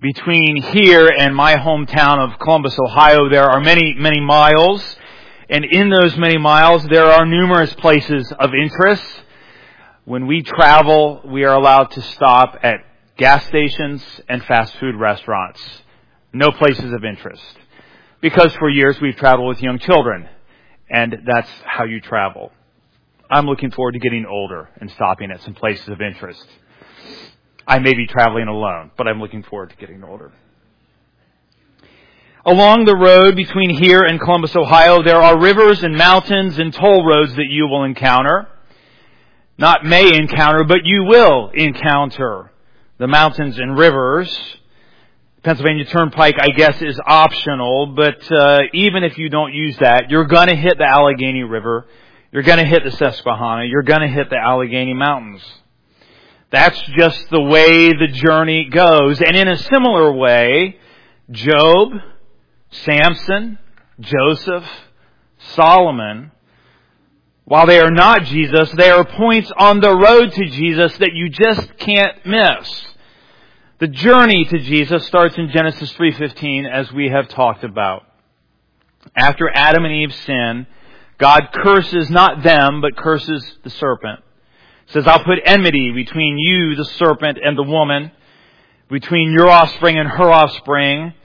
Between here and my hometown of Columbus, Ohio, there are many, many miles. And in those many miles, there are numerous places of interest. When we travel, we are allowed to stop at gas stations and fast food restaurants. No places of interest. Because for years we've traveled with young children. And that's how you travel. I'm looking forward to getting older and stopping at some places of interest. I may be traveling alone, but I'm looking forward to getting older. Along the road between here and Columbus, Ohio, there are rivers and mountains and toll roads that you will encounter. Not may encounter, but you will encounter the mountains and rivers. Pennsylvania Turnpike, I guess, is optional, but even if you don't use that, you're going to hit the Allegheny River. You're going to hit the Susquehanna. You're going to hit the Allegheny Mountains. That's just the way the journey goes. And in a similar way, Job, Samson, Joseph, Solomon, while they are not Jesus, they are points on the road to Jesus that you just can't miss. The journey to Jesus starts in Genesis 3:15, as we have talked about. After Adam and Eve sin, God curses not them, but curses the serpent. Says, I'll put enmity between you, the serpent, and the woman, between your offspring and her offspring.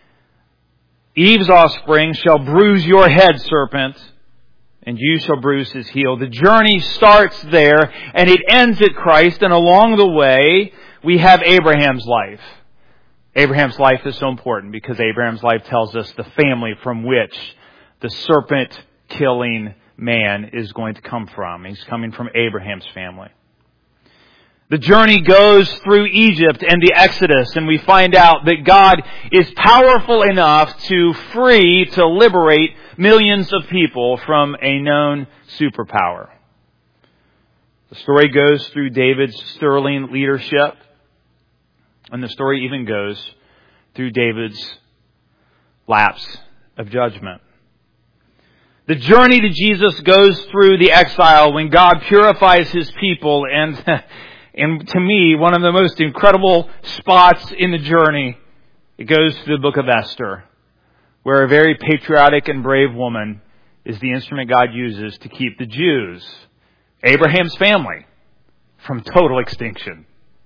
Eve's offspring shall bruise your head, serpent, and you shall bruise his heel. The journey starts there, and it ends at Christ, and along the way, we have Abraham's life. Abraham's life is so important because Abraham's life tells us the family from which the serpent-killing man is going to come from. He's coming from Abraham's family. The journey goes through Egypt and the Exodus, and we find out that God is powerful enough to liberate millions of people from a known superpower. The story goes through David's sterling leadership, and the story even goes through David's lapse of judgment. The journey to Jesus goes through the exile when God purifies His people, and to me, one of the most incredible spots in the journey, it goes to the book of Esther, where a very patriotic and brave woman is the instrument God uses to keep the Jews, Abraham's family, from total extinction.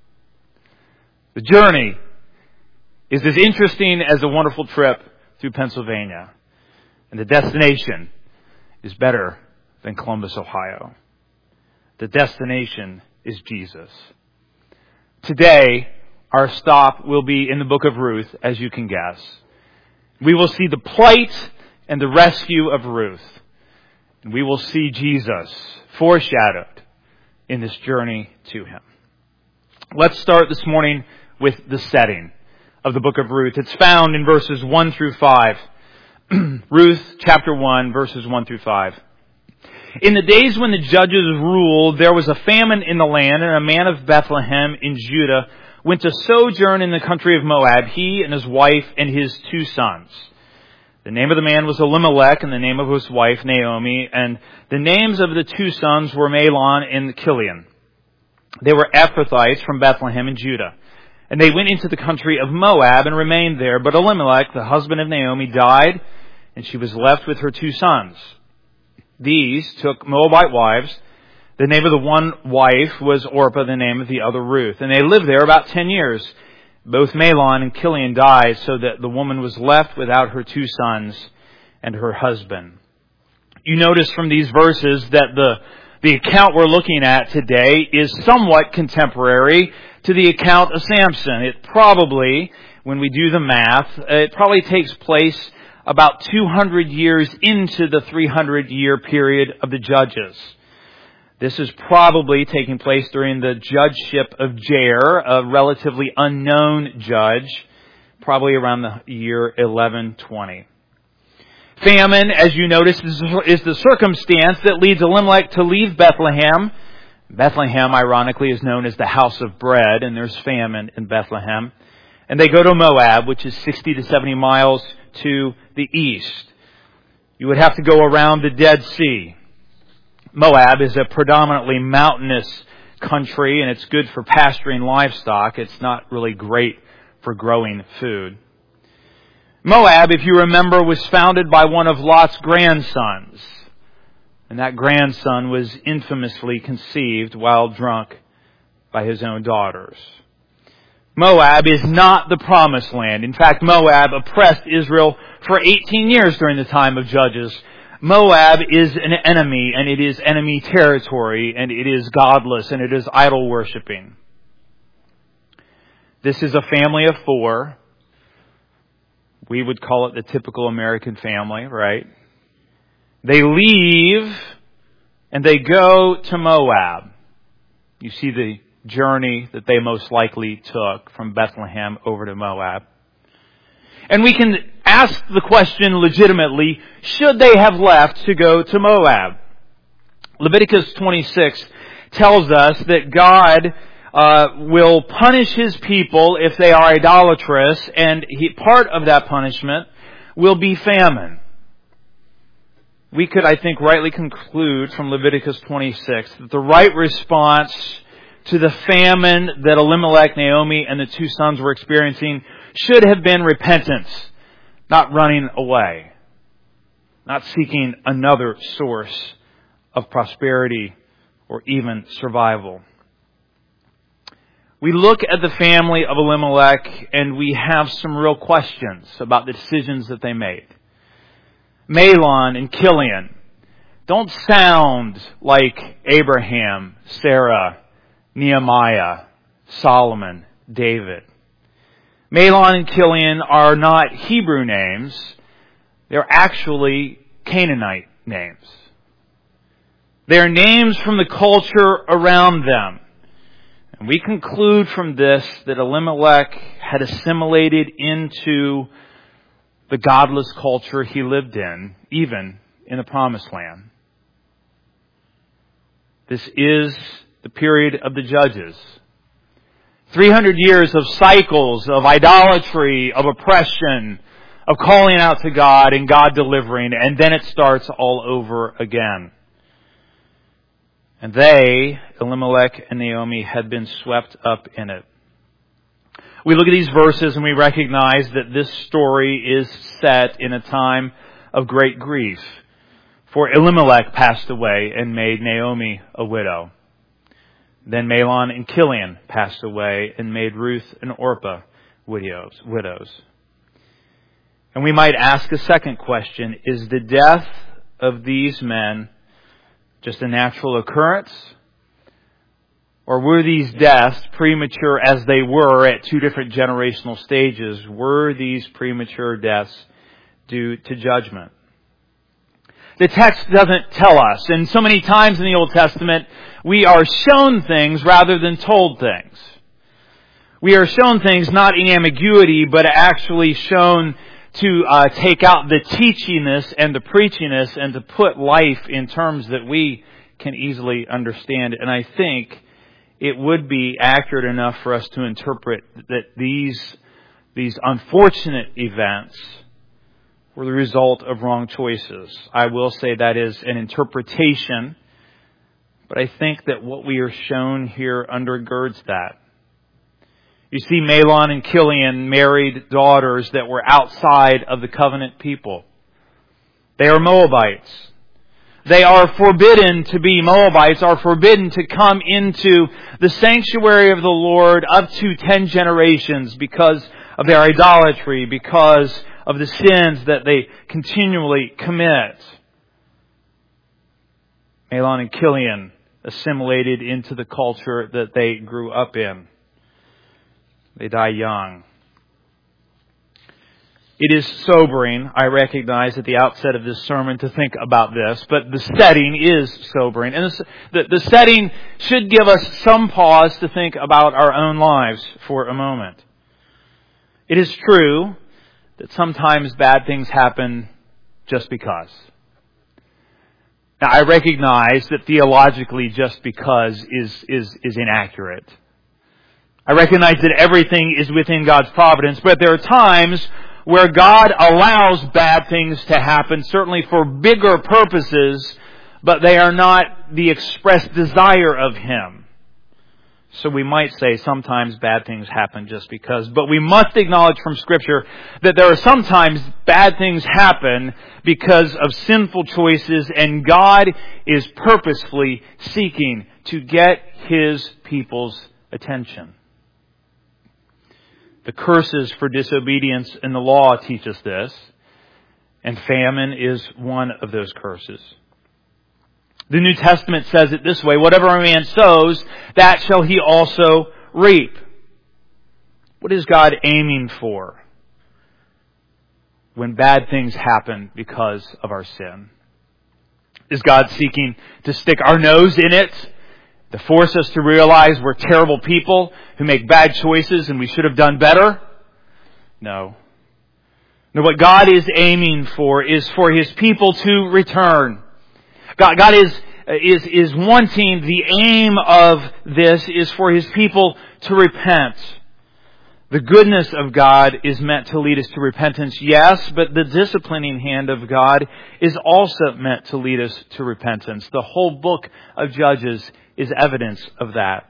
The journey is as interesting as a wonderful trip through Pennsylvania, and the destination is better than Columbus, Ohio. The destination is Jesus. Today, our stop will be in the book of Ruth, as you can guess. We will see the plight and the rescue of Ruth. And we will see Jesus foreshadowed in this journey to Him. Let's start this morning with the setting of the book of Ruth. It's found in verses 1 through 5. Ruth chapter 1, verses 1 through 5. In the days when the judges ruled, there was a famine in the land, and a man of Bethlehem in Judah went to sojourn in the country of Moab, he and his wife and his 2 sons. The name of the man was Elimelech, and the name of his wife Naomi, and the names of the 2 sons were Mahlon and Chilion. They were Ephrathites from Bethlehem in Judah. And they went into the country of Moab and remained there. But Elimelech, the husband of Naomi, died, and she was left with her 2 sons. These took Moabite wives. The name of the one wife was Orpah, the name of the other Ruth. And they lived there about 10 years. Both Mahlon and Chilion died, so that the woman was left without her 2 sons and her husband. You notice from these verses that the account we're looking at today is somewhat contemporary to the account of Samson. It probably, when we do the math, it probably takes place about 200 years into the 300-year period of the Judges. This is probably taking place during the judgeship of Jair, a relatively unknown judge, probably around the year 1120. Famine, as you notice, is the circumstance that leads Elimelech to leave Bethlehem. Bethlehem, ironically, is known as the house of bread, and there's famine in Bethlehem. And they go to Moab, which is 60 to 70 miles to the east. You would have to go around the Dead Sea. Moab is a predominantly mountainous country, and it's good for pasturing livestock. It's not really great for growing food. Moab, if you remember, was founded by one of Lot's grandsons. And that grandson was infamously conceived while drunk by his own daughters. Moab is not the promised land. In fact, Moab oppressed Israel for 18 years during the time of Judges. Moab is an enemy, and it is enemy territory, and it is godless, and it is idol worshiping. This is a family of 4. We would call it the typical American family, right? They leave and they go to Moab. You see the journey that they most likely took from Bethlehem over to Moab. And we can ask the question legitimately, should they have left to go to Moab? Leviticus 26 tells us that God will punish His people if they are idolatrous, and part of that punishment will be famine. We could, I think, rightly conclude from Leviticus 26 that the right response to the famine that Elimelech, Naomi, and the 2 sons were experiencing should have been repentance, not running away, not seeking another source of prosperity or even survival. We look at the family of Elimelech and we have some real questions about the decisions that they made. Mahlon and Chilion don't sound like Abraham, Sarah, Nehemiah, Solomon, David. Mahlon and Chilion are not Hebrew names. They're actually Canaanite names. They're names from the culture around them. And we conclude from this that Elimelech had assimilated into the godless culture he lived in, even in the Promised Land. This is the period of the Judges. 300 years of cycles of idolatry, of oppression, of calling out to God and God delivering, and then it starts all over again. And they, Elimelech and Naomi, had been swept up in it. We look at these verses and we recognize that this story is set in a time of great grief. For Elimelech passed away and made Naomi a widow. Then Mahlon and Chilion passed away and made Ruth and Orpah widows. And we might ask a second question, is the death of these men just a natural occurrence? Or were these deaths, premature as they were at 2 different generational stages, were these premature deaths due to judgment? The text doesn't tell us. And so many times in the Old Testament, we are shown things rather than told things. We are shown things not in ambiguity, but actually shown to take out the teachiness and the preachiness and to put life in terms that we can easily understand. And I think it would be accurate enough for us to interpret that these unfortunate events were the result of wrong choices. I will say that is an interpretation, but I think that what we are shown here undergirds that. You see, Mahlon and Chilion married daughters that were outside of the covenant people. They are Moabites. They are forbidden to be Moabites, are forbidden to come into the sanctuary of the Lord up to 10 generations because of their idolatry, because of the sins that they continually commit. Mahlon and Chilion assimilated into the culture that they grew up in. They die young. It is sobering, I recognize at the outset of this sermon, to think about this, but the setting is sobering. And the setting should give us some pause to think about our own lives for a moment. It is true that sometimes bad things happen just because. Now, I recognize that theologically just because is inaccurate. I recognize that everything is within God's providence, but there are times where God allows bad things to happen, certainly for bigger purposes, but they are not the express desire of Him. So we might say sometimes bad things happen just because. But we must acknowledge from Scripture that there are sometimes bad things happen because of sinful choices, and God is purposefully seeking to get His people's attention. The curses for disobedience in the law teach us this, and famine is one of those curses. The New Testament says it this way: whatever a man sows, that shall he also reap. What is God aiming for when bad things happen because of our sin? Is God seeking to stick our nose in it, to force us to realize we're terrible people who make bad choices and we should have done better? No. No, what God is aiming for is for His people to return. God is wanting, the aim of this is for His people to repent. The goodness of God is meant to lead us to repentance, yes, but the disciplining hand of God is also meant to lead us to repentance. The whole book of Judges is evidence of that.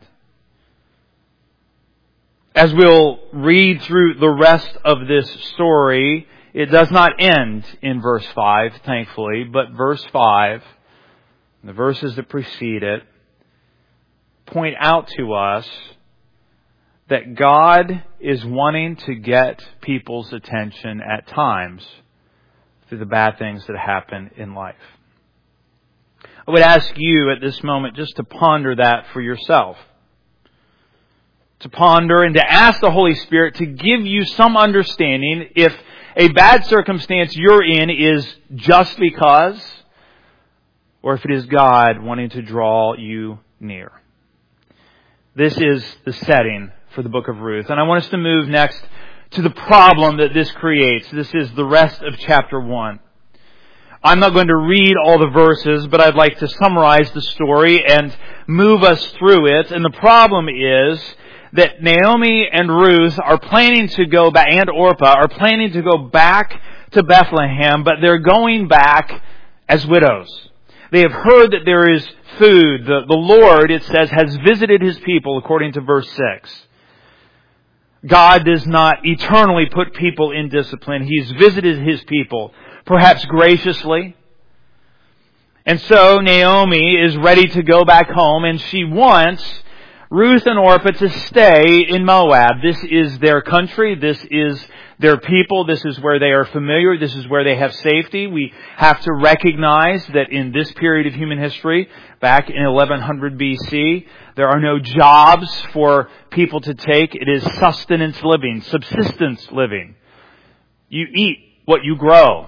As we'll read through the rest of this story, it does not end in verse 5, thankfully, but verse 5, the verses that precede it, point out to us that God is wanting to get people's attention at times through the bad things that happen in life. I would ask you at this moment just to ponder that for yourself. To ponder and to ask the Holy Spirit to give you some understanding if a bad circumstance you're in is just because, or if it is God wanting to draw you near. This is the setting for the book of Ruth. And I want us to move next to the problem that this creates. This is the rest of chapter 1. I'm not going to read all the verses, but I'd like to summarize the story and move us through it. And the problem is that Naomi and Ruth are planning to go back, and Orpah are planning to go back to Bethlehem, but they're going back as widows. They have heard that there is food. The Lord, it says, has visited His people, according to verse 6. God does not eternally put people in discipline. He's visited His people, perhaps graciously. And so Naomi is ready to go back home, and she wants Ruth and Orpah to stay in Moab. This is their country. This is their people. This is where they are familiar. This is where they have safety. We have to recognize that in this period of human history, back in 1100 BC, there are no jobs for people to take. It is sustenance living, subsistence living. You eat what you grow.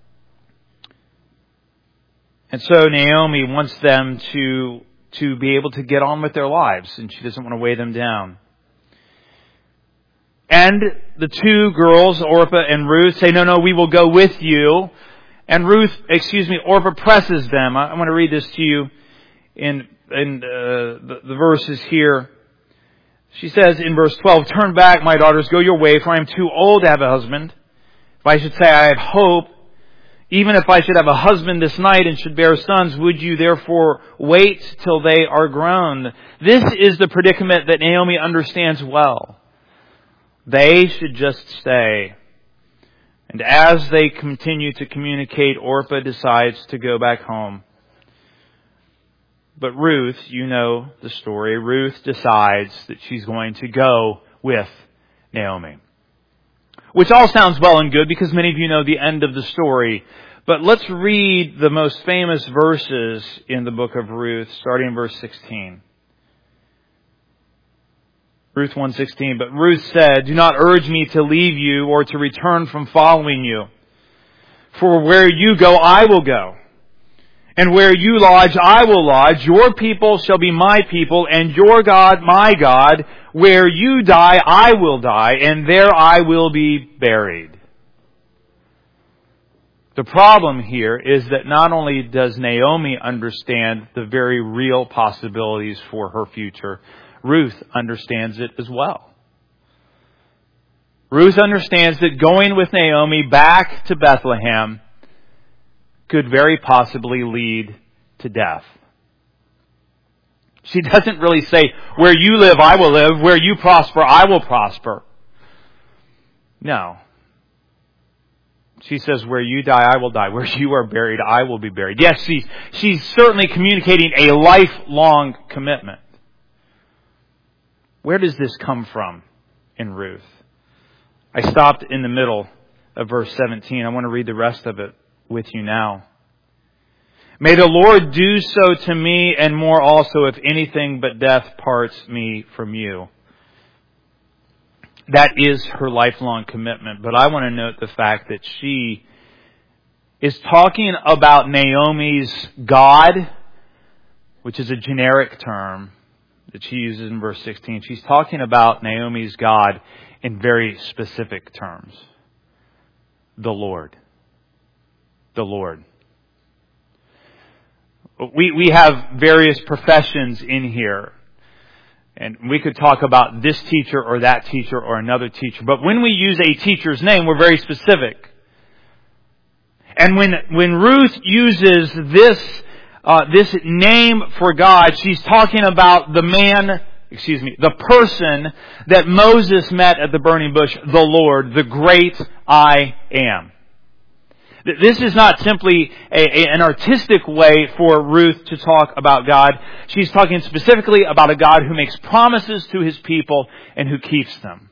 And so Naomi wants them to be able to get on with their lives, and she doesn't want to weigh them down. And the two girls, Orpah and Ruth, say, no, we will go with you. And Orpah presses them. I want to read this to you in the verses here. She says in verse 12, "Turn back, my daughters, go your way, for I am too old to have a husband. If I should say I have hope, even if I should have a husband this night and should bear sons, would you therefore wait till they are grown?" This is the predicament that Naomi understands well. They should just stay. And as they continue to communicate, Orpah decides to go back home. But Ruth, you know the story, Ruth decides that she's going to go with Naomi. Which all sounds well and good because many of you know the end of the story. But let's read the most famous verses in the book of Ruth, starting in verse 16. Ruth 1:16, "But Ruth said, 'Do not urge me to leave you or to return from following you. For where you go, I will go. And where you lodge, I will lodge. Your people shall be my people, and your God, my God. Where you die, I will die, and there I will be buried.'" The problem here is that not only does Naomi understand the very real possibilities for her future, Ruth understands it as well. Ruth understands that going with Naomi back to Bethlehem could very possibly lead to death. She doesn't really say, where you live, I will live. Where you prosper, I will prosper. No. She says, where you die, I will die. Where you are buried, I will be buried. Yes, she's certainly communicating a lifelong commitment. Where does this come from in Ruth? I stopped in the middle of verse 17. I want to read the rest of it with you now. May the Lord do so to me and more also, if anything but death parts me from you. That is her lifelong commitment. But I want to note the fact that she is talking about Naomi's God, which is a generic term that she uses in verse 16. She's talking about Naomi's God in very specific terms. The Lord. The Lord. We have various professions in here. And we could talk about this teacher or that teacher or another teacher. But when we use a teacher's name, we're very specific. And when Ruth uses this name for God, she's talking about the person that Moses met at the burning bush, the Lord, the great I am. This is not simply an artistic way for Ruth to talk about God. She's talking specifically about a God who makes promises to His people and who keeps them.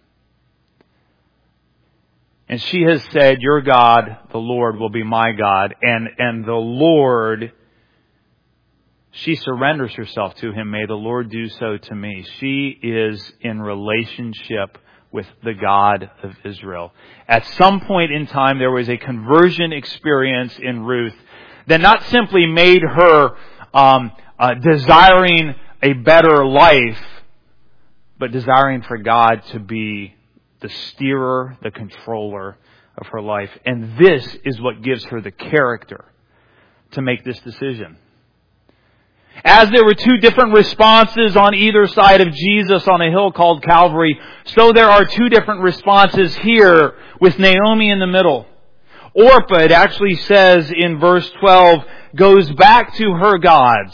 And she has said, your God, the Lord, will be my God. And the Lord, she surrenders herself to Him. May the Lord do so to me. She is in relationship with the God of Israel. At some point in time, there was a conversion experience in Ruth that not simply made her desiring a better life, but desiring for God to be the steerer, the controller of her life. And this is what gives her the character to make this decision. As there were two different responses on either side of Jesus on a hill called Calvary, so there are two different responses here with Naomi in the middle. Orpah, it actually says in verse 12, goes back to her gods.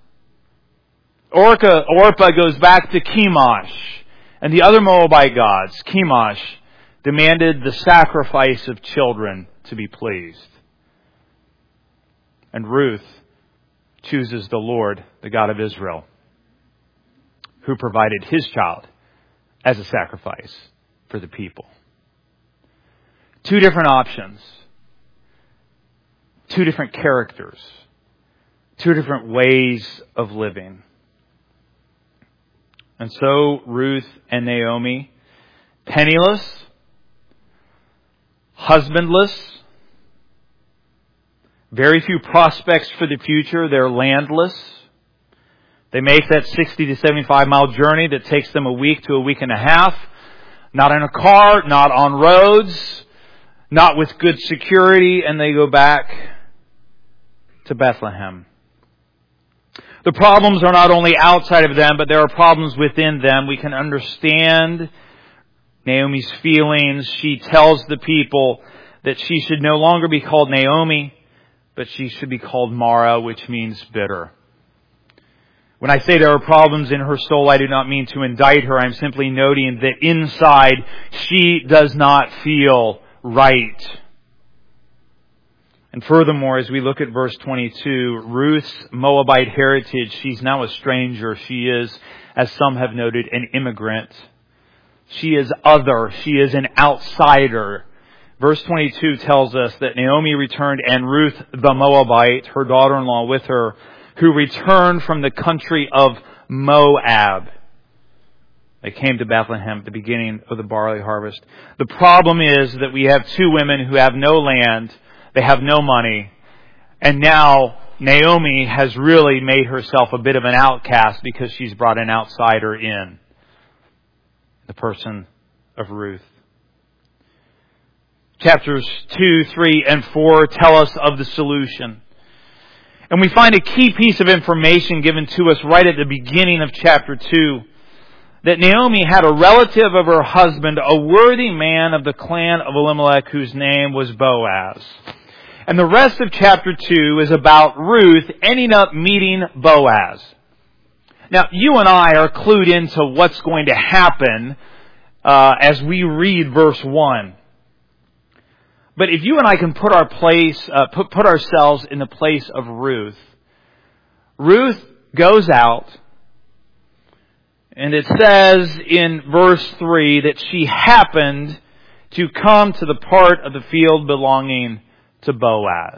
Orpah goes back to Chemosh. And the other Moabite gods, Chemosh, demanded the sacrifice of children to be pleased. And Ruth chooses the Lord, the God of Israel, who provided His child as a sacrifice for the people. Two different options. Two different characters. Two different ways of living. And so Ruth and Naomi, penniless, husbandless, very few prospects for the future. They're landless. They make that 60 to 75 mile journey that takes them a week to a week and a half. Not in a car, not on roads, not with good security, and they go back to Bethlehem. The problems are not only outside of them, but there are problems within them. We can understand Naomi's feelings. She tells the people that she should no longer be called Naomi, but she should be called Mara, which means bitter. When I say there are problems in her soul, I do not mean to indict her. I'm simply noting that inside she does not feel right. And furthermore, as we look at verse 22, Ruth's Moabite heritage, she's now a stranger. She is, as some have noted, an immigrant. She is other. She is an outsider. Verse 22 tells us that Naomi returned, and Ruth the Moabite, her daughter-in-law with her, who returned from the country of Moab. They came to Bethlehem at the beginning of the barley harvest. The problem is that we have two women who have no land, they have no money, and now Naomi has really made herself a bit of an outcast because she's brought an outsider in, the person of Ruth. Chapters 2, 3, and 4 tell us of the solution. And we find a key piece of information given to us right at the beginning of chapter 2. That Naomi had a relative of her husband, a worthy man of the clan of Elimelech, whose name was Boaz. And the rest of chapter 2 is about Ruth ending up meeting Boaz. Now, you and I are clued into what's going to happen as we read verse 1. But if you and I can put ourselves in the place of Ruth, Ruth goes out, and it says in verse 3 that she happened to come to the part of the field belonging to Boaz.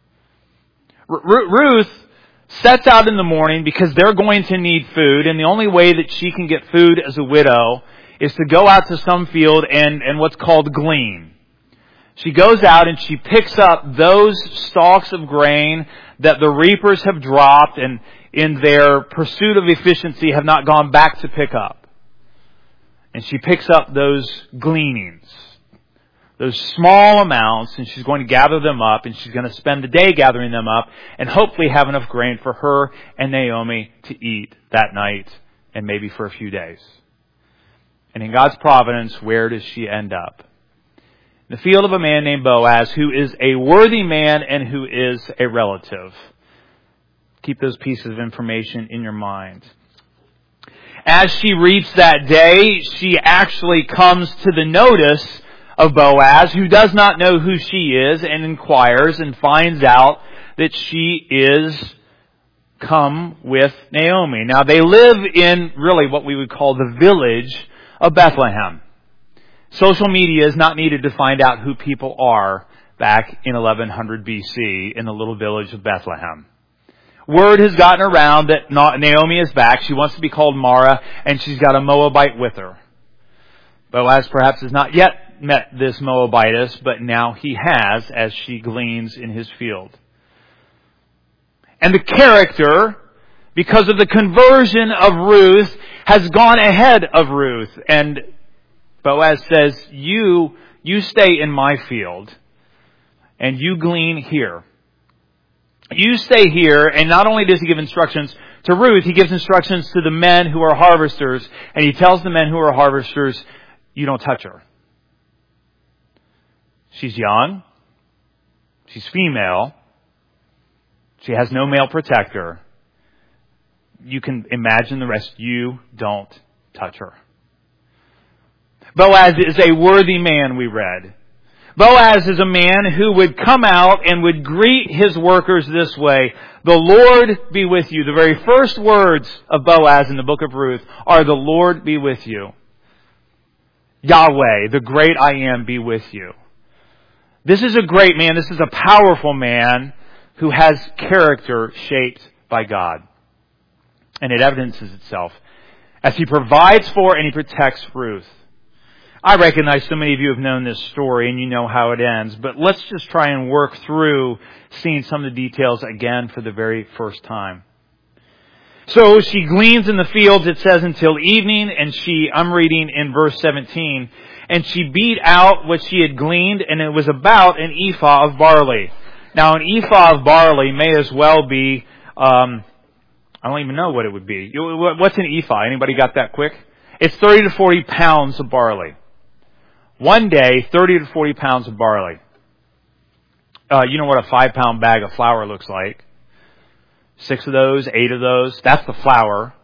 Ruth sets out in the morning because they're going to need food, and the only way that she can get food as a widow is to go out to some field and what's called glean. She goes out and she picks up those stalks of grain that the reapers have dropped and in their pursuit of efficiency have not gone back to pick up. And she picks up those gleanings, those small amounts, and she's going to gather them up, and she's going to spend the day gathering them up and hopefully have enough grain for her and Naomi to eat that night and maybe for a few days. And in God's providence, where does she end up? In the field of a man named Boaz, who is a worthy man and who is a relative. Keep those pieces of information in your mind. As she reaps that day, she actually comes to the notice of Boaz, who does not know who she is, and inquires and finds out that she is come with Naomi. Now, they live in really what we would call the village of Bethlehem. Social media is not needed to find out who people are back in 1100 BC in the little village of Bethlehem. Word has gotten around that Naomi is back. She wants to be called Mara, and she's got a Moabite with her. Boaz perhaps has not yet met this Moabitess, but now he has as she gleans in his field. And the character, because of the conversion of Ruth, has gone ahead of Ruth. And Boaz says, you stay in my field, and you glean here. You stay here, and not only does he give instructions to Ruth, he gives instructions to the men who are harvesters, and he tells the men who are harvesters, you don't touch her. She's young. She's female. She has no male protector. You can imagine the rest. You don't touch her. Boaz is a worthy man, we read. Boaz is a man who would come out and would greet his workers this way: the Lord be with you. The very first words of Boaz in the book of Ruth are, the Lord be with you. Yahweh, the great I am, be with you. This is a great man. This is a powerful man who has character shaped by God. And it evidences itself as he provides for and he protects Ruth. I recognize so many of you have known this story and you know how it ends, but let's just try and work through seeing some of the details again for the very first time. So she gleans in the fields, it says, until evening, and I'm reading in verse 17, and she beat out what she had gleaned, and it was about an ephah of barley. Now, an ephah of barley may as well be, I don't even know what it would be. What's an ephah? Anybody got that quick? It's 30 to 40 pounds of barley. One day, 30 to 40 pounds of barley. You know what a 5-pound bag of flour looks like. 6 of those, 8 of those, that's the flour.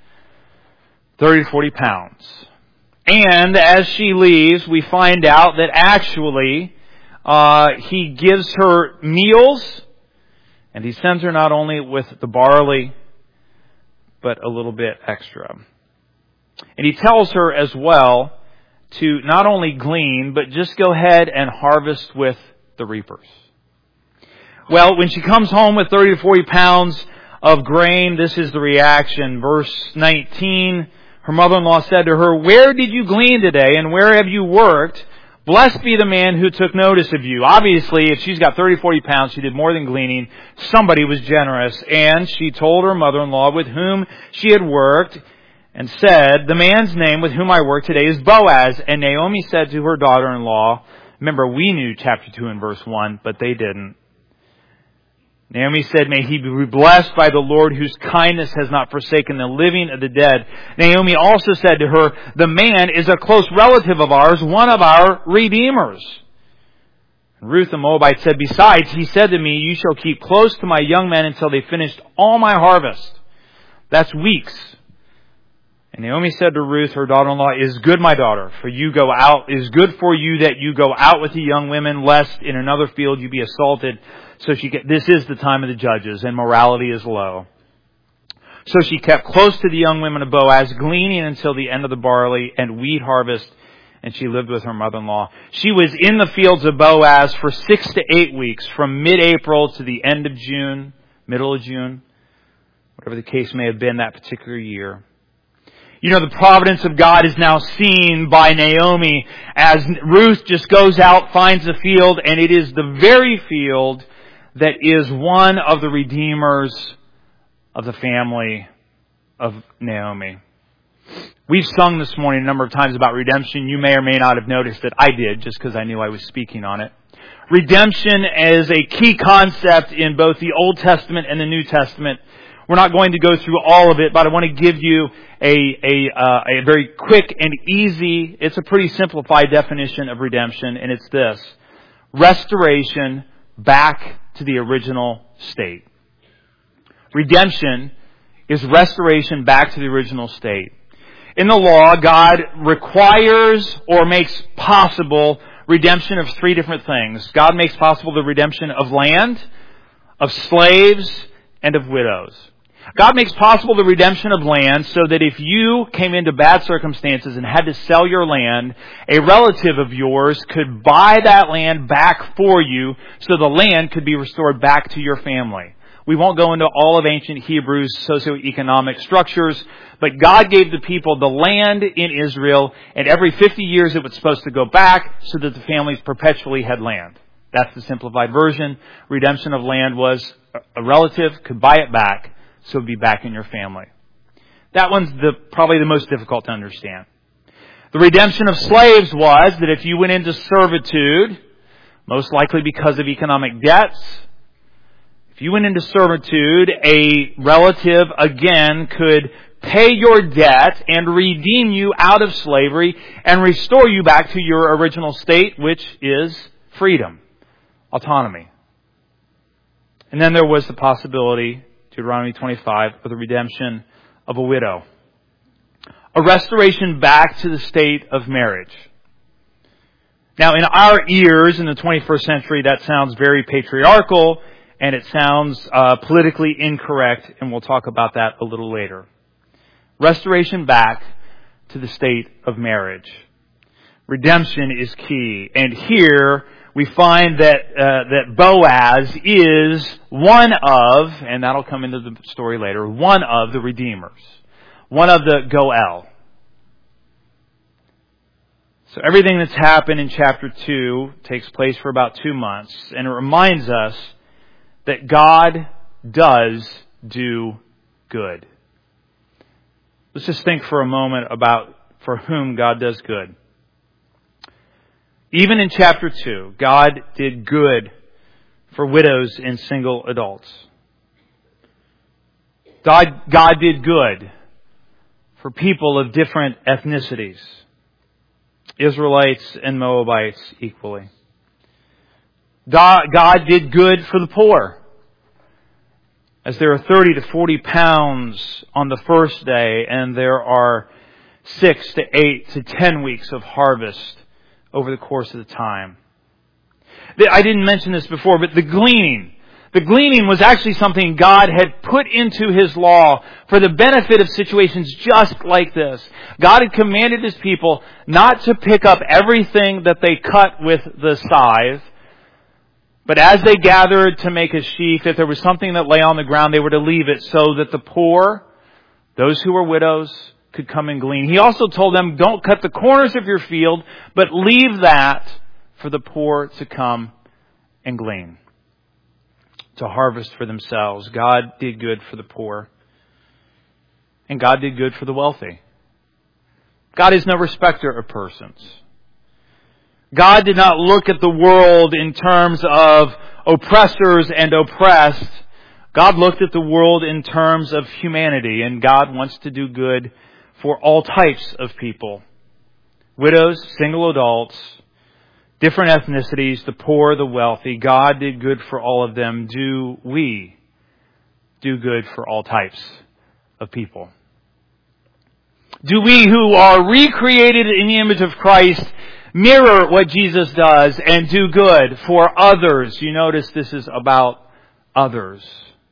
30 to 40 pounds. And as she leaves, we find out that actually he gives her meals, and he sends her not only with the barley, but a little bit extra. And he tells her as well to not only glean, but just go ahead and harvest with the reapers. Well, when she comes home with 30 to 40 pounds of grain, this is the reaction. Verse 19, her mother-in-law said to her, "Where did you glean today, and where have you worked? Blessed be the man who took notice of you." Obviously, if she's got 30, 40 pounds, she did more than gleaning. Somebody was generous. And she told her mother-in-law with whom she had worked, and said, "The man's name with whom I work today is Boaz." And Naomi said to her daughter-in-law, remember, we knew chapter 2 and verse 1, but they didn't. Naomi said, "May he be blessed by the Lord, whose kindness has not forsaken the living of the dead." Naomi also said to her, "The man is a close relative of ours, one of our redeemers." And Ruth the Moabite said, "Besides, he said to me, you shall keep close to my young men until they finished all my harvest." That's weeks. And Naomi said to Ruth, her daughter-in-law, "It is good, my daughter, for you go out. It is good for you that you go out with the young women, lest in another field you be assaulted." So this is the time of the judges, and morality is low. So she kept close to the young women of Boaz, gleaning until the end of the barley and wheat harvest, and she lived with her mother-in-law. She was in the fields of Boaz for 6 to 8 weeks, from mid-April to the end of June, middle of June, whatever the case may have been that particular year. You know, the providence of God is now seen by Naomi as Ruth just goes out, finds a field, and it is the very field that is one of the redeemers of the family of Naomi. We've sung this morning a number of times about redemption. You may or may not have noticed it. I did, just because I knew I was speaking on it. Redemption is a key concept in both the Old Testament and the New Testament. We're not going to go through all of it, but I want to give you a very quick and easy, it's a pretty simplified definition of redemption, and it's this: restoration back to the original state. Redemption is restoration back to the original state. In the law, God requires or makes possible redemption of 3 different things. God makes possible the redemption of land, of slaves, and of widows. God makes possible the redemption of land so that if you came into bad circumstances and had to sell your land, a relative of yours could buy that land back for you so the land could be restored back to your family. We won't go into all of ancient Hebrew's socioeconomic structures, but God gave the people the land in Israel, and every 50 years it was supposed to go back so that the families perpetually had land. That's the simplified version. Redemption of land was a relative could buy it back, so it would be back in your family. That one's probably the most difficult to understand. The redemption of slaves was that if you went into servitude, most likely because of economic debts, if you went into servitude, a relative, again, could pay your debt and redeem you out of slavery and restore you back to your original state, which is freedom, autonomy. And then there was the possibility, Deuteronomy 25, of the redemption of a widow. A restoration back to the state of marriage. Now, in our ears in the 21st century, that sounds very patriarchal, and it sounds politically incorrect, and we'll talk about that a little later. Restoration back to the state of marriage. Redemption is key. And here we find that Boaz is one of, and that'll come into the story later, one of the redeemers. One of the Goel. So everything that's happened in chapter 2 takes place for about 2 months, and it reminds us that God does do good. Let's just think for a moment about for whom God does good. Even in chapter 2, God did good for widows and single adults. God did good for people of different ethnicities, Israelites and Moabites equally. God did good for the poor, as there are 30 to 40 pounds on the first day, and there are 6 to 8 to 10 weeks of harvest over the course of the time. I didn't mention this before, but the gleaning. The gleaning was actually something God had put into His law for the benefit of situations just like this. God had commanded His people not to pick up everything that they cut with the scythe, but as they gathered to make a sheaf, if there was something that lay on the ground, they were to leave it so that the poor, those who were widows, could come and glean. He also told them, don't cut the corners of your field, but leave that for the poor to come and glean, to harvest for themselves. God did good for the poor, and God did good for the wealthy. God is no respecter of persons. God did not look at the world in terms of oppressors and oppressed. God looked at the world in terms of humanity, and God wants to do good for all types of people. Widows, single adults, different ethnicities, the poor, the wealthy. God did good for all of them. Do we do good for all types of people? Do we who are recreated in the image of Christ mirror what Jesus does and do good for others? You notice this is about others.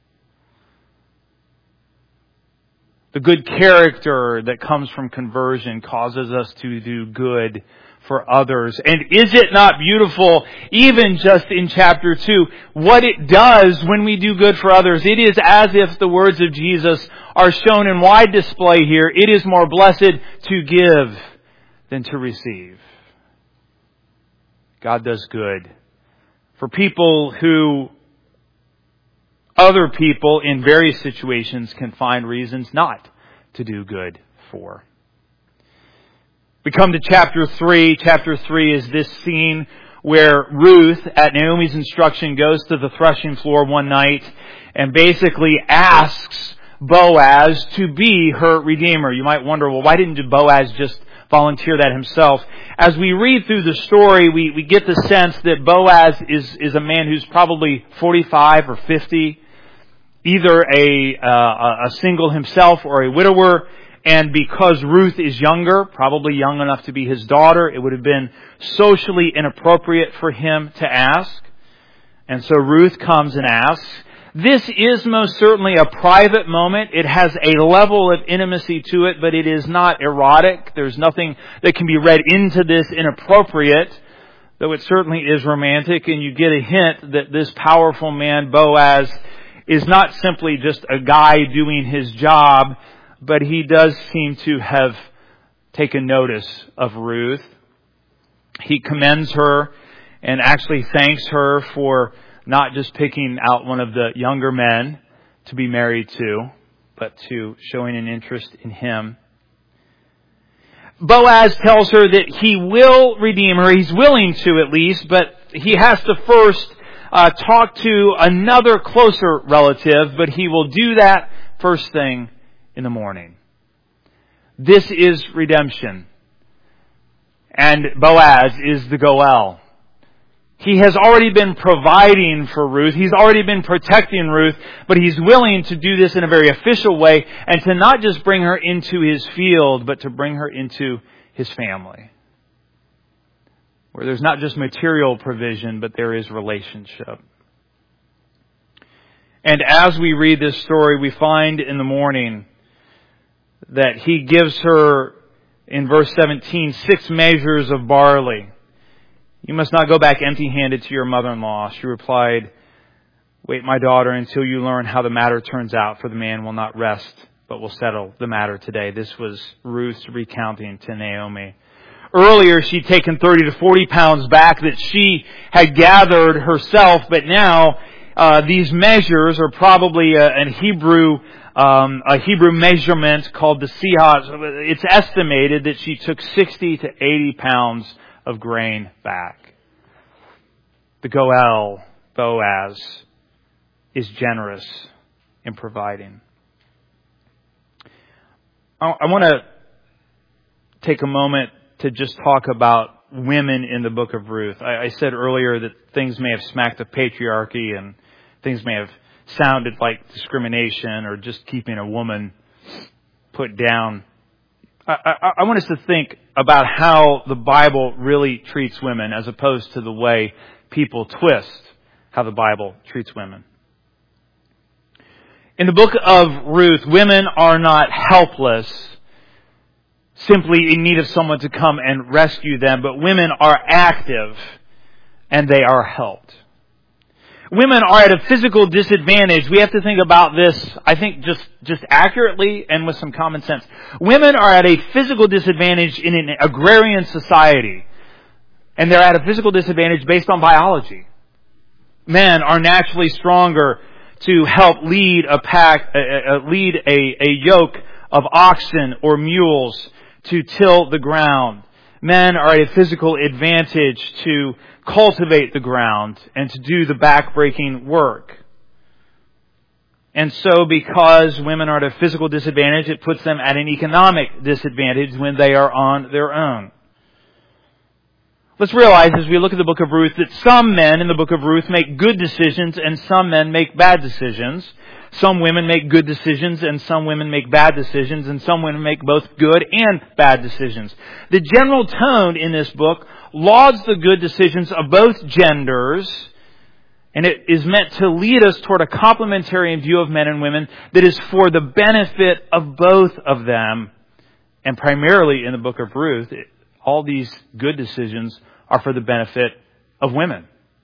The good character that comes from conversion causes us to do good for others. And is it not beautiful, even just in chapter 2, what it does when we do good for others? It is as if the words of Jesus are shown in wide display here. It is more blessed to give than to receive. God does good for people who other people in various situations can find reasons not to do good for. We come to chapter 3. Chapter 3 is this scene where Ruth, at Naomi's instruction, goes to the threshing floor one night and basically asks Boaz to be her redeemer. You might wonder, well, why didn't Boaz just volunteer that himself? As we read through the story, we get the sense that Boaz is a man who's probably 45 or 50, either a single himself or a widower. And because Ruth is younger, probably young enough to be his daughter, it would have been socially inappropriate for him to ask. And so Ruth comes and asks. This is most certainly a private moment. It has a level of intimacy to it, but it is not erotic. There's nothing that can be read into this inappropriate, though it certainly is romantic. And you get a hint that this powerful man, Boaz, is not simply just a guy doing his job, but he does seem to have taken notice of Ruth. He commends her and actually thanks her for not just picking out one of the younger men to be married to, but to showing an interest in him. Boaz tells her that he will redeem her. He's willing to, at least, but he has to first talk to another closer relative, but he will do that first thing in the morning. This is redemption. And Boaz is the Goel. He has already been providing for Ruth. He's already been protecting Ruth, but he's willing to do this in a very official way and to not just bring her into his field, but to bring her into his family, where there's not just material provision, but there is relationship. And as we read this story, we find in the morning that he gives her, in verse 17, 6 measures of barley. You must not go back empty-handed to your mother-in-law. She replied, wait, my daughter, until you learn how the matter turns out, for the man will not rest, but will settle the matter today. This was Ruth's recounting to Naomi. Earlier, she'd taken 30 to 40 pounds back that she had gathered herself, but now these measures are probably a Hebrew measurement called the seah. It's estimated that she took 60 to 80 pounds of grain back. The Goel, Boaz, is generous in providing. I want to take a moment to just talk about women in the book of Ruth. I said earlier that things may have smacked of patriarchy and things may have sounded like discrimination or just keeping a woman put down. I want us to think about how the Bible really treats women as opposed to the way people twist how the Bible treats women. In the book of Ruth, women are not helpless, simply in need of someone to come and rescue them, but women are active and they are helped. Women are at a physical disadvantage. We have to think about this, I think, just accurately and with some common sense. Women are at a physical disadvantage in an agrarian society. And they're at a physical disadvantage based on biology. Men are naturally stronger to help lead a yoke of oxen or mules to till the ground. Men are at a physical advantage to cultivate the ground and to do the backbreaking work. And so because women are at a physical disadvantage, it puts them at an economic disadvantage when they are on their own. Let's realize as we look at the book of Ruth that some men in the book of Ruth make good decisions and some men make bad decisions. Some women make good decisions and some women make bad decisions, and some women make both good and bad decisions. The general tone in this book lauds the good decisions of both genders, and it is meant to lead us toward a complementarian view of men and women that is for the benefit of both of them. And primarily in the book of Ruth, all these good decisions are for the benefit of women.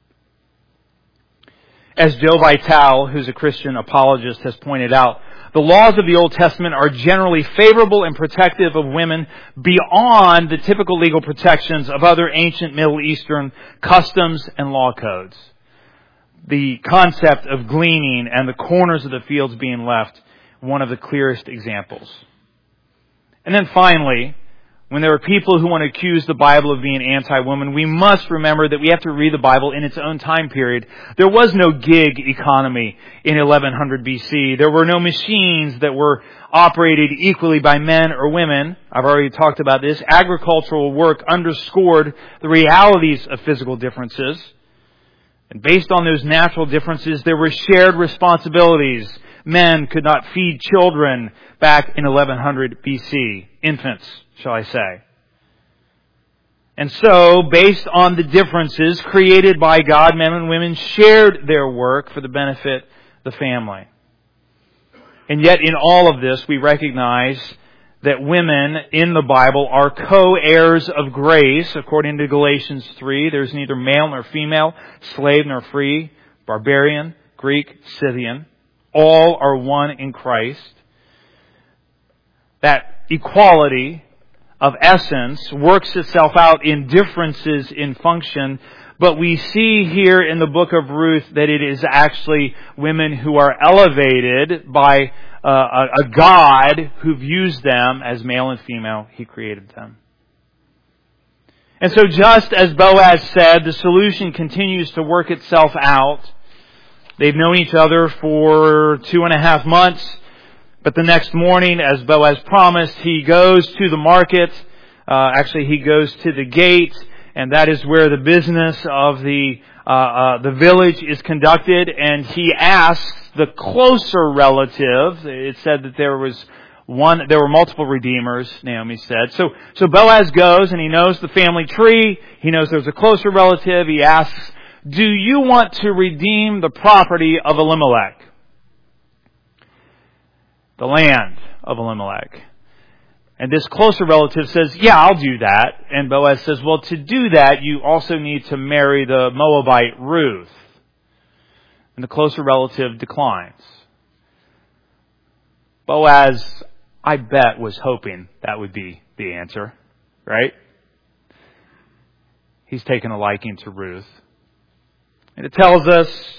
As Joe Vitale, who's a Christian apologist, has pointed out, the laws of the Old Testament are generally favorable and protective of women beyond the typical legal protections of other ancient Middle Eastern customs and law codes. The concept of gleaning and the corners of the fields being left, one of the clearest examples. And then finally, when there are people who want to accuse the Bible of being anti-woman, we must remember that we have to read the Bible in its own time period. There was no gig economy in 1100 BC. There were no machines that were operated equally by men or women. I've already talked about this. Agricultural work underscored the realities of physical differences. And based on those natural differences, there were shared responsibilities. Men could not feed children back in 1100 BC. Infants, shall I say. And so, based on the differences created by God, men and women shared their work for the benefit of the family. And yet in all of this, we recognize that women in the Bible are co-heirs of grace. According to Galatians 3, there's neither male nor female, slave nor free, barbarian, Greek, Scythian. All are one in Christ. That equality of essence works itself out in differences in function, but we see here in the book of Ruth that it is actually women who are elevated by a God who views them as male and female. He created them. And so just as Boaz said, the solution continues to work itself out. They've known each other for 2.5 months. But the next morning, as Boaz promised, he goes to the market. Actually, he goes to the gate, and that is where the business of the village is conducted. And he asks the closer relative. It said that there were multiple redeemers, Naomi said. So Boaz goes, and he knows the family tree. He knows there's a closer relative. He asks, "Do you want to redeem the property of Elimelech?" The land of Elimelech. And this closer relative says, "Yeah, I'll do that." And Boaz says, "Well, to do that, you also need to marry the Moabite Ruth." And the closer relative declines. Boaz, I bet, was hoping that would be the answer, right? He's taken a liking to Ruth. And it tells us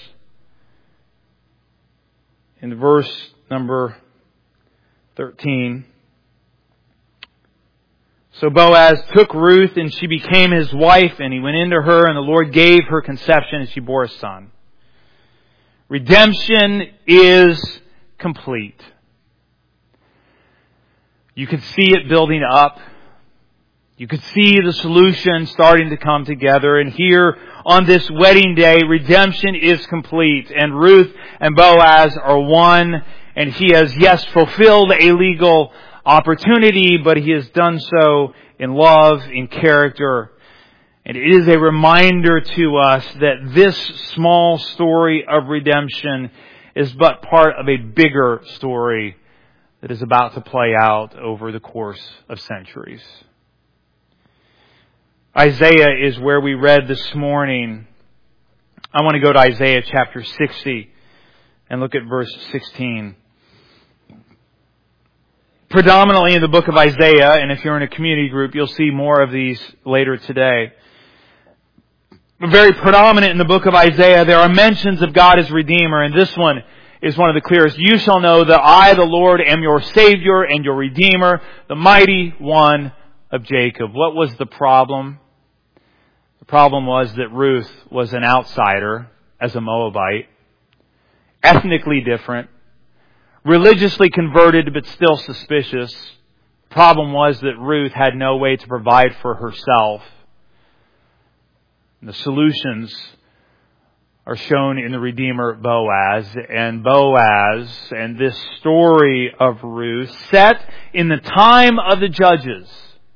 in verse number 13. So Boaz took Ruth, and she became his wife, and he went into her, and the Lord gave her conception, and she bore a son. Redemption is complete. You could see it building up. You could see the solution starting to come together. And here on this wedding day, redemption is complete. And Ruth and Boaz are one. And he has, yes, fulfilled a legal opportunity, but he has done so in love, in character. And it is a reminder to us that this small story of redemption is but part of a bigger story that is about to play out over the course of centuries. Isaiah is where we read this morning. I want to go to Isaiah chapter 60 and look at verse 16. Predominantly in the book of Isaiah, and if you're in a community group, you'll see more of these later today. Very predominant in the book of Isaiah, there are mentions of God as Redeemer, and this one is one of the clearest. "You shall know that I, the Lord, am your Savior and your Redeemer, the mighty one of Jacob." What was the problem? The problem was that Ruth was an outsider as a Moabite, ethnically different, religiously converted but still suspicious. The problem was that Ruth had no way to provide for herself. And the solutions are shown in the Redeemer Boaz. And Boaz and this story of Ruth set in the time of the judges.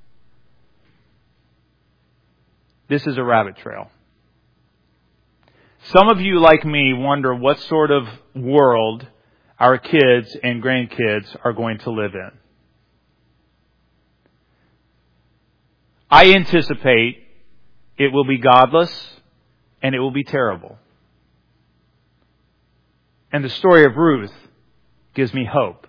This is a rabbit trail. Some of you, like me, wonder what sort of world our kids and grandkids are going to live in. I anticipate it will be godless and it will be terrible. And the story of Ruth gives me hope.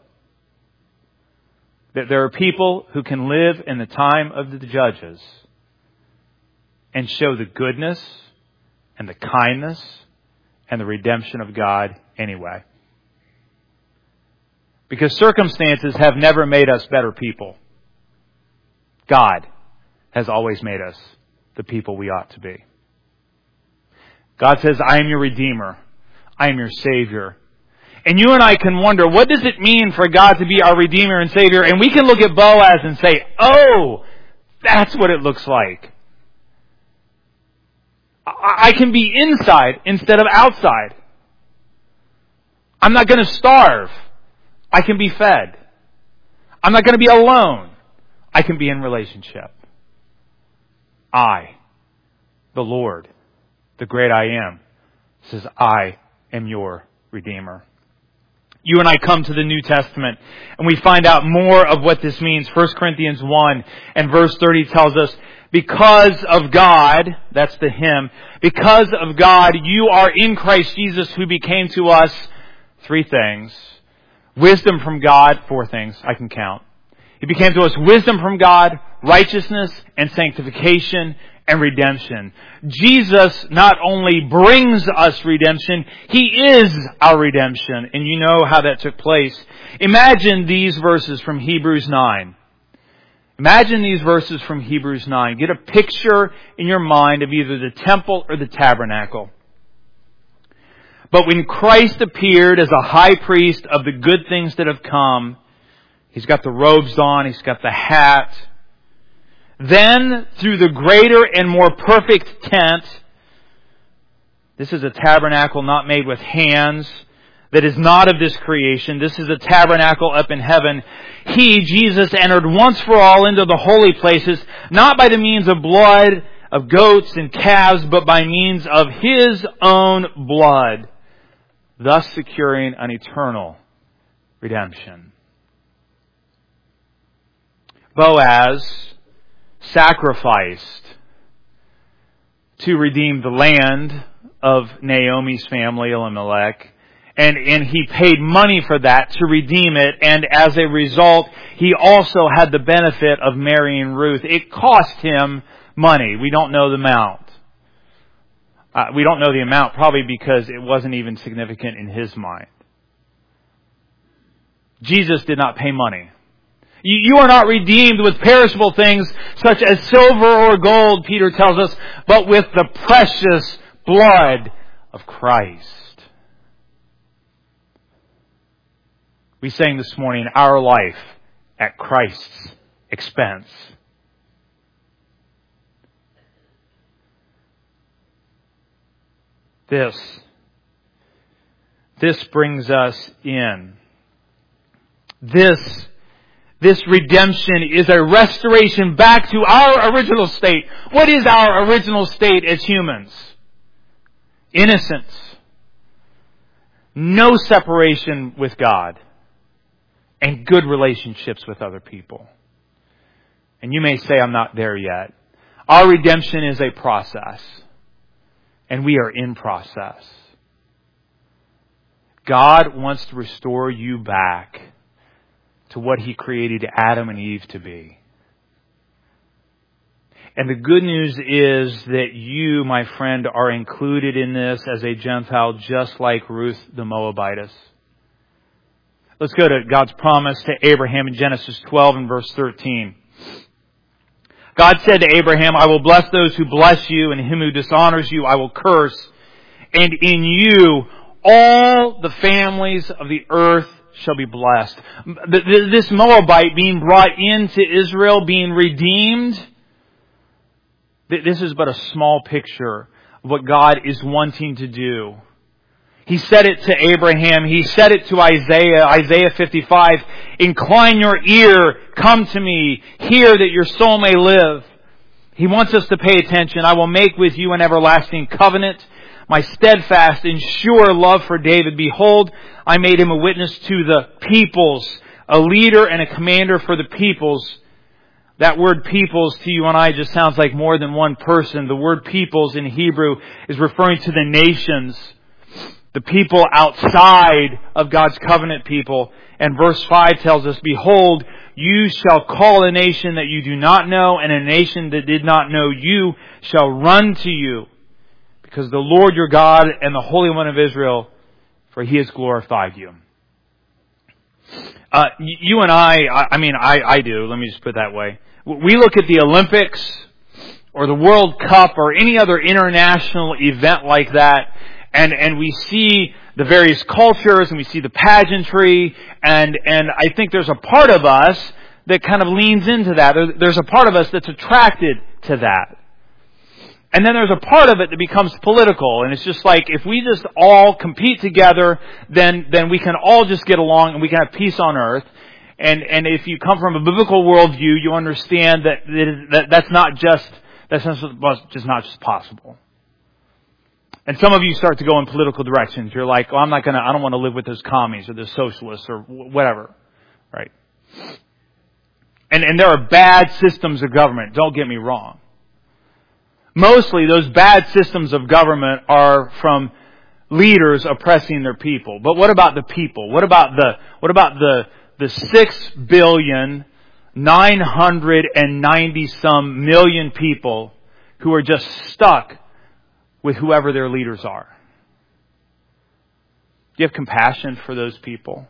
That there are people who can live in the time of the judges and show the goodness and the kindness and the redemption of God anyway. Because circumstances have never made us better people. God has always made us the people we ought to be. God says, I am your Redeemer. I am your Savior. And you and I can wonder, what does it mean for God to be our Redeemer and Savior? And we can look at Boaz and say, oh, that's what it looks like. I can be inside instead of outside. I'm not going to starve. I can be fed. I'm not going to be alone. I can be in relationship. I, the Lord, the great I am, says, I am your Redeemer. You and I come to the New Testament and we find out more of what this means. 1 Corinthians 1 and verse 30 tells us, because of God, that's the hymn, because of God, you are in Christ Jesus, who became to us 3 things. Wisdom from God, 4 things, I can count. He became to us wisdom from God, righteousness and sanctification and redemption. Jesus not only brings us redemption, He is our redemption. And you know how that took place. Imagine these verses from Hebrews 9. Imagine these verses from Hebrews 9. Get a picture in your mind of either the temple or the tabernacle. But when Christ appeared as a high priest of the good things that have come, He's got the robes on, He's got the hat. Then, through the greater and more perfect tent, this is a tabernacle not made with hands, that is not of this creation. This is a tabernacle up in heaven. He, Jesus, entered once for all into the holy places, not by the means of blood of goats and calves, but by means of His own blood, thus securing an eternal redemption. Boaz sacrificed to redeem the land of Naomi's family, Elimelech, and he paid money for that to redeem it, and as a result, he also had the benefit of marrying Ruth. It cost him money. We don't know the amount. We don't know the amount probably because it wasn't even significant in his mind. Jesus did not pay money. You are not redeemed with perishable things such as silver or gold, Peter tells us, but with the precious blood of Christ. We sang this morning, our life at Christ's expense. This brings us in. This redemption is a restoration back to our original state. What is our original state as humans? Innocence. No separation with God. And good relationships with other people. And you may say, I'm not there yet. Our redemption is a process. And we are in process. God wants to restore you back to what He created Adam and Eve to be. And the good news is that you, my friend, are included in this as a Gentile, just like Ruth the Moabitess. Let's go to God's promise to Abraham in Genesis 12 and verse 13. God said to Abraham, I will bless those who bless you, and him who dishonors you I will curse. And in you all the families of the earth shall be blessed. This Moabite being brought into Israel, being redeemed, this is but a small picture of what God is wanting to do. He said it to Abraham. He said it to Isaiah. Isaiah 55, incline your ear, come to me, hear that your soul may live. He wants us to pay attention. I will make with you an everlasting covenant, my steadfast and sure love for David. Behold, I made him a witness to the peoples, a leader and a commander for the peoples. That word peoples to you and I just sounds like more than one person. The word peoples in Hebrew is referring to the nations, the people outside of God's covenant people. And verse 5 tells us, behold, you shall call a nation that you do not know, and a nation that did not know you shall run to you, because the Lord your God and the Holy One of Israel, for He has glorified you. You and I do, let me just put it that way. We look at the Olympics or the World Cup or any other international event like that, and we see the various cultures and we see the pageantry, and I think there's a part of us that kind of leans into that. There's a part of us that's attracted to that. And then there's a part of it that becomes political, and it's just like if we just all compete together, then we can all just get along and we can have peace on earth. And if you come from a biblical worldview, you understand that's not just possible. And some of you start to go in political directions. You're like, I don't want to live with those commies or those socialists or whatever, right? And there are bad systems of government. Don't get me wrong. Mostly those bad systems of government are from leaders oppressing their people. But what about the people? What about the 6,990,000,000 people who are just stuck with whoever their leaders are? Do you have compassion for those people?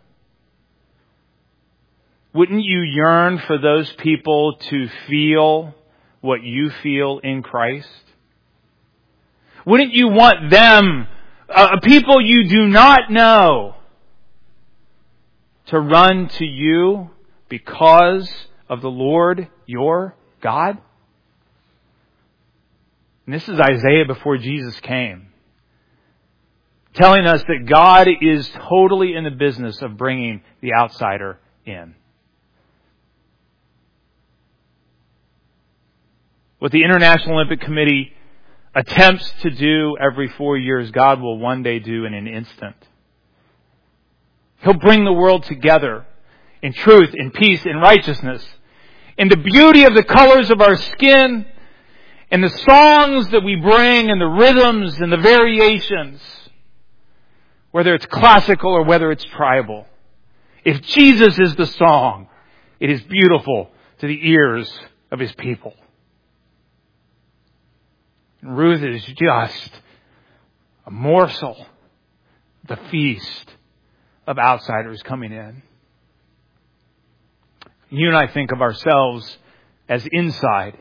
Wouldn't you yearn for those people to feel what you feel in Christ? Wouldn't you want them, people you do not know, to run to you because of the Lord your God? And this is Isaiah before Jesus came, telling us that God is totally in the business of bringing the outsider in. What the International Olympic Committee attempts to do every 4 years, God will one day do in an instant. He'll bring the world together in truth, in peace, in righteousness, in the beauty of the colors of our skin, in the songs that we bring, and the rhythms and the variations, whether it's classical or whether it's tribal. If Jesus is the song, it is beautiful to the ears of His people. And Ruth is just a morsel, the feast of outsiders coming in. You and I think of ourselves as inside,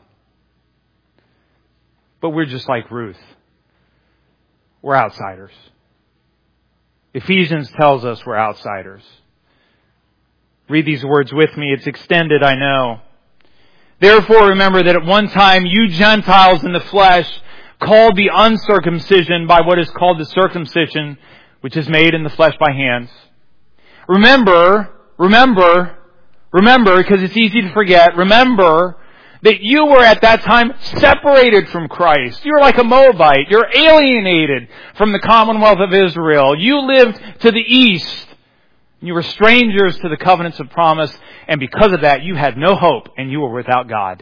but we're just like Ruth. We're outsiders. Ephesians tells us we're outsiders. Read these words with me. It's extended, I know. Therefore, remember that at one time you Gentiles in the flesh, called the uncircumcision by what is called the circumcision, which is made in the flesh by hands. Remember, because it's easy to forget, remember that you were at that time separated from Christ. You were like a Moabite. You're alienated from the commonwealth of Israel. You lived to the east. You were strangers to the covenants of promise, and because of that, you had no hope, and you were without God.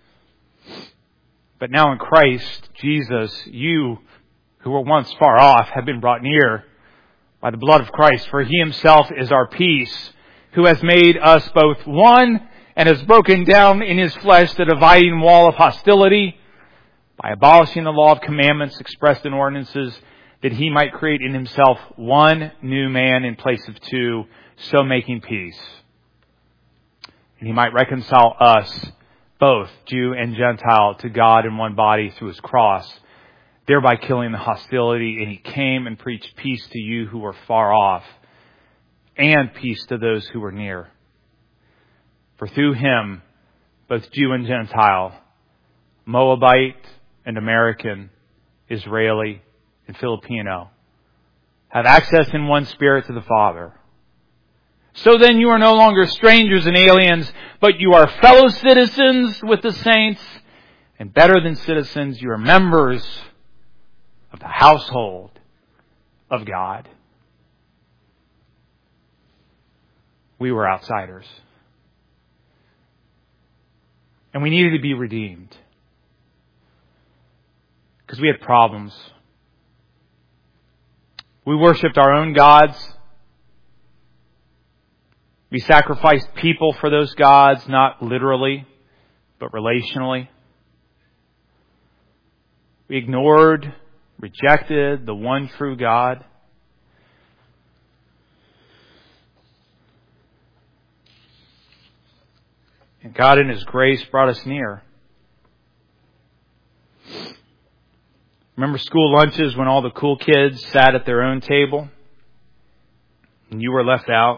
But now in Christ Jesus, you who were once far off have been brought near by the blood of Christ. For He Himself is our peace, who has made us both one and has broken down in His flesh the dividing wall of hostility by abolishing the law of commandments expressed in ordinances, that He might create in Himself one new man in place of two, so making peace. And He might reconcile us, both Jew and Gentile, to God in one body through His cross, thereby killing the hostility. And He came and preached peace to you who were far off, and peace to those who were near. For through Him, both Jew and Gentile, Moabite and American, Israeli, and Filipino have access in one Spirit to the Father. So then you are no longer strangers and aliens, but you are fellow citizens with the saints, and better than citizens, you are members of the household of God. We were outsiders. And we needed to be redeemed. Because we had problems. We worshipped our own gods. We sacrificed people for those gods, not literally, but relationally. We ignored, rejected the one true God. And God in His grace brought us near. Remember school lunches when all the cool kids sat at their own table and you were left out?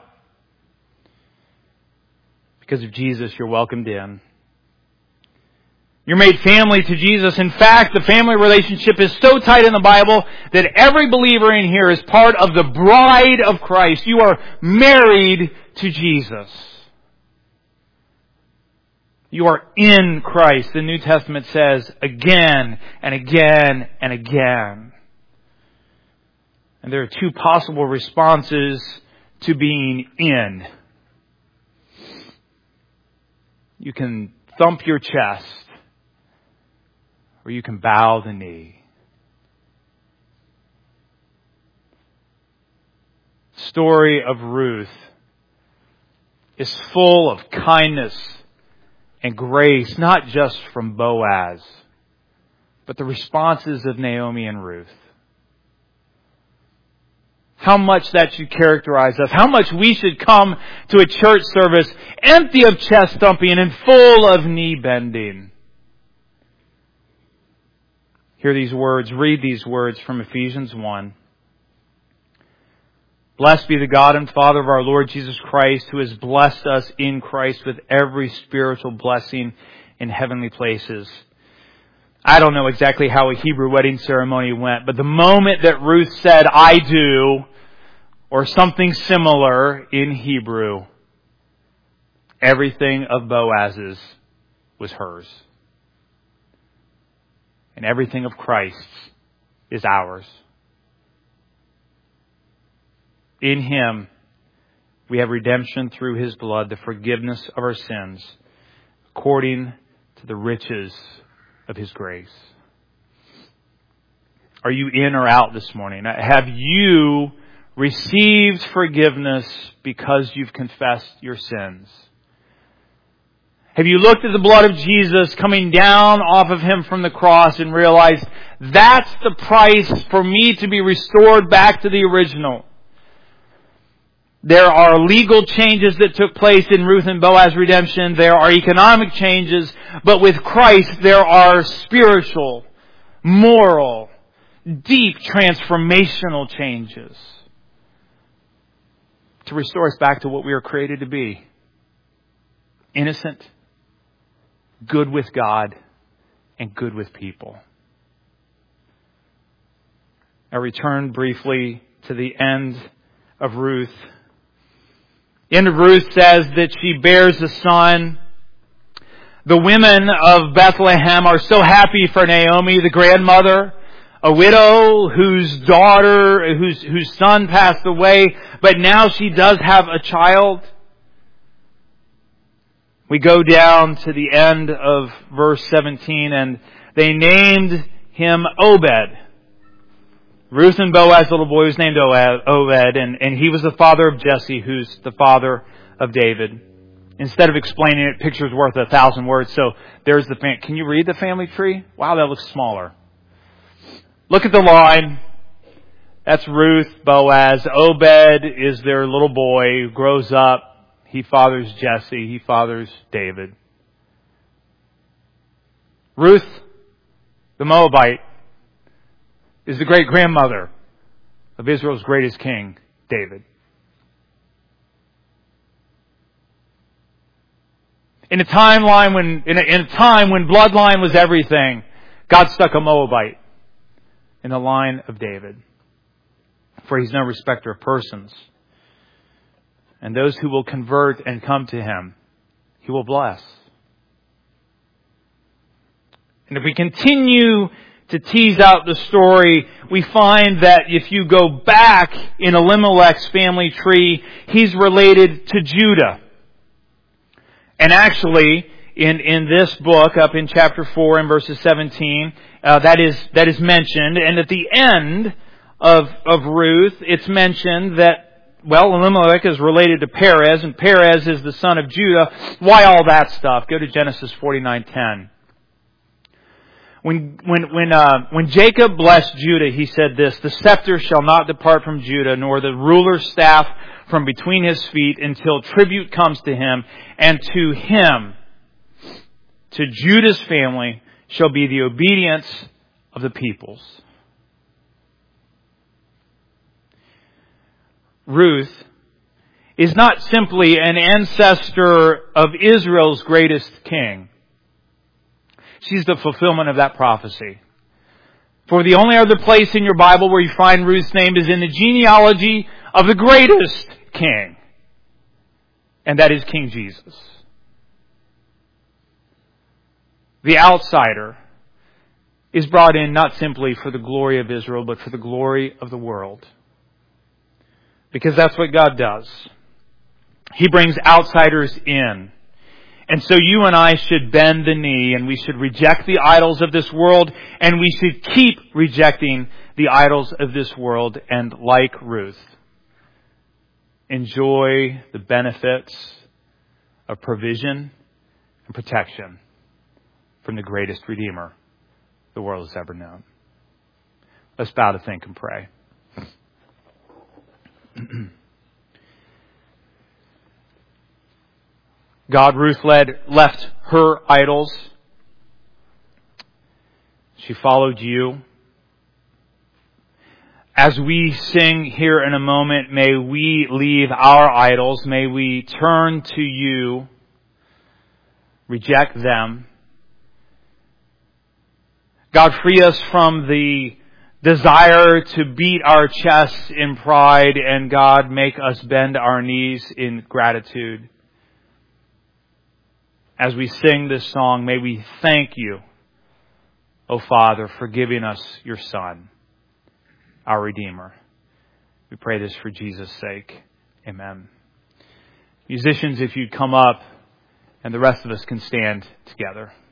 Because of Jesus, you're welcomed in. You're made family to Jesus. In fact, the family relationship is so tight in the Bible that every believer in here is part of the bride of Christ. You are married to Jesus. You are in Christ, the New Testament says again and again and again. And there are two possible responses to being in. You can thump your chest, or you can bow the knee. The story of Ruth is full of kindness and grace, not just from Boaz, but the responses of Naomi and Ruth. How much that should characterize us. How much we should come to a church service empty of chest thumping and full of knee bending. Hear these words, read these words from Ephesians 1. Blessed be the God and Father of our Lord Jesus Christ, who has blessed us in Christ with every spiritual blessing in heavenly places. I don't know exactly how a Hebrew wedding ceremony went, but the moment that Ruth said, I do, or something similar in Hebrew, everything of Boaz's was hers. And everything of Christ's is ours. In Him, we have redemption through His blood, the forgiveness of our sins, according to the riches of His grace. Are you in or out this morning? Have you received forgiveness because you've confessed your sins? Have you looked at the blood of Jesus coming down off of Him from the cross and realized that's the price for me to be restored back to the original? There are legal changes that took place in Ruth and Boaz redemption. There are economic changes. But with Christ, there are spiritual, moral, deep transformational changes to restore us back to what we were created to be. Innocent, good with God, and good with people. I return briefly to the end of Ruth. The end of Ruth says that she bears a son. The women of Bethlehem are so happy for Naomi, the grandmother, a widow whose son passed away, but now she does have a child. We go down to the end of verse 17, and they named him Obed. Ruth and Boaz's little boy was named Obed, and he was the father of Jesse, who's the father of David. Instead of explaining it, picture's worth 1,000 words. So there's the family. Can you read the family tree? Wow, that looks smaller. Look at the line. That's Ruth, Boaz. Obed is their little boy who grows up. He fathers Jesse. He fathers David. Ruth, the Moabite, is the great-grandmother of Israel's greatest king, David. In a time when bloodline was everything, God stuck a Moabite in the line of David. For He's no respecter of persons. And those who will convert and come to Him, He will bless. And if we continue to tease out the story, we find that if you go back in Elimelech's family tree, he's related to Judah. And actually, in this book, up in chapter 4 and verses 17, that is mentioned. And at the end of Ruth, it's mentioned that, well, Elimelech is related to Perez, and Perez is the son of Judah. Why all that stuff? Go to Genesis 49:10. When Jacob blessed Judah, he said this, "The scepter shall not depart from Judah, nor the ruler's staff from between his feet, until tribute comes to him, and to him, to Judah's family, shall be the obedience of the peoples." Ruth is not simply an ancestor of Israel's greatest king. She's the fulfillment of that prophecy. For the only other place in your Bible where you find Ruth's name is in the genealogy of the greatest king. And that is King Jesus. The outsider is brought in not simply for the glory of Israel, but for the glory of the world. Because that's what God does. He brings outsiders in. And so you and I should bend the knee, and we should reject the idols of this world, and we should keep rejecting the idols of this world, and like Ruth, enjoy the benefits of provision and protection from the greatest Redeemer the world has ever known. Let's bow to think and pray. God, Ruth left her idols. She followed you. As we sing here in a moment, may we leave our idols. May we turn to you, reject them. God, free us from the desire to beat our chests in pride, and God, make us bend our knees in gratitude. As we sing this song, may we thank you, O Father, for giving us your Son, our Redeemer. We pray this for Jesus' sake. Amen. Musicians, if you'd come up, and the rest of us can stand together.